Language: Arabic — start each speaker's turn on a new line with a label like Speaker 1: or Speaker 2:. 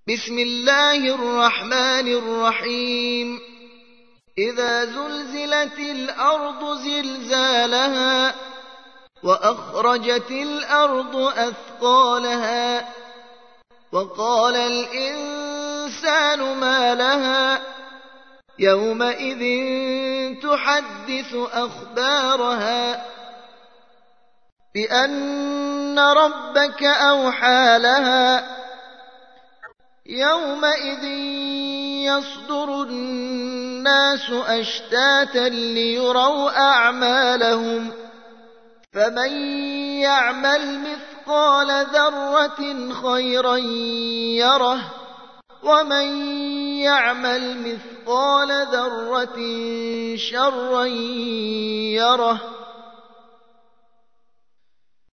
Speaker 1: بسم الله الرحمن الرحيم إذا زلزلت الأرض زلزالها وأخرجت الأرض أثقالها وقال الإنسان ما لها يومئذ تحدث أخبارها بأن ربك أوحى لها يومئذ يصدر الناس أشتاتا ليروا أعمالهم فمن يعمل مثقال ذرة خيرا يره ومن يعمل مثقال ذرة شرا يره